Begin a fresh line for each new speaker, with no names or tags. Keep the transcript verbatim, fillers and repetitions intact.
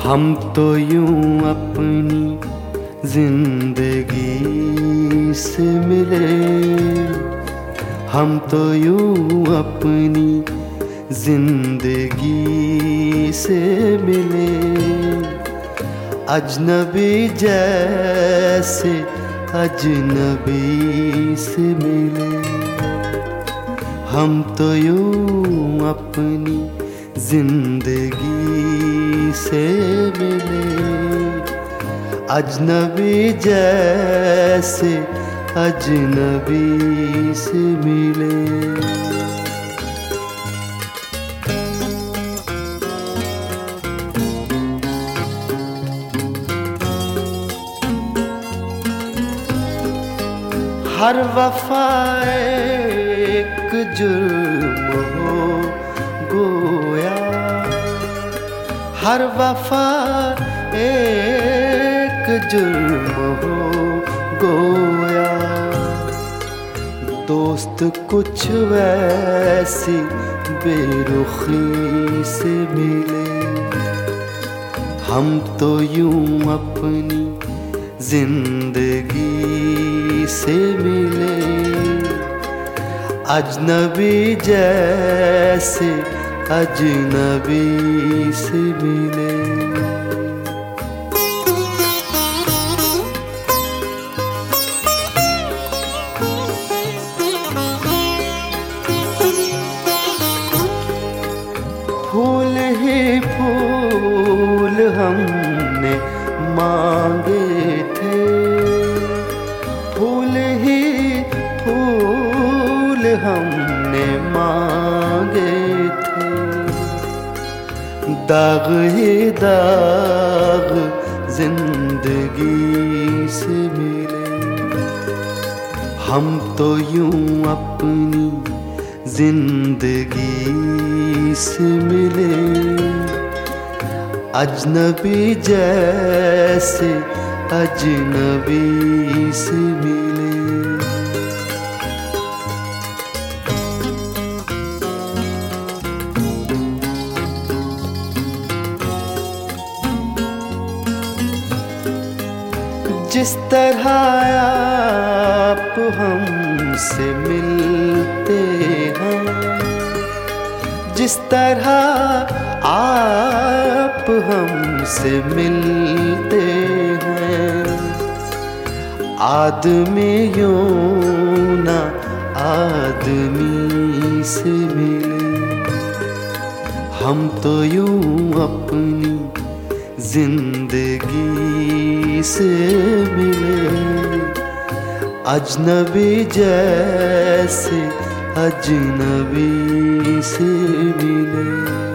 हम तो यूं अपनी जिंदगी से मिले, हम तो यूं अपनी जिंदगी से मिले। अजनबी जैसे अजनबी से मिले, हम तो यूं अपनी जिंदगी से मिले। अजनबी जैसे अजनबी से मिले। हर वफा एक जुर्म हो गोया, हर वफा एक जुर्म हो गोया। दोस्त कुछ वैसी बेरुखी से मिले, हम तो यूं अपनी जिंदगी से मिले। अजनबी जैसे अजनबी से मिले। फूल ही फूल हमने मांगे थे, फूल ही फूल हमने मांगे थे। दाग ही दाग जिंदगी से मिले, हम तो यूं अपनी जिंदगी से मिले। अजनबी जैसे अजनबी से मिले। जिस तरह आप हमसे मिलते हैं, जिस तरह आप हमसे मिलते हैं। आदमी यूं ना आदमी से मिले, हम तो यूं अपनी जिंदगी से मिले। अजनबी जैसे अजनबी से मिले।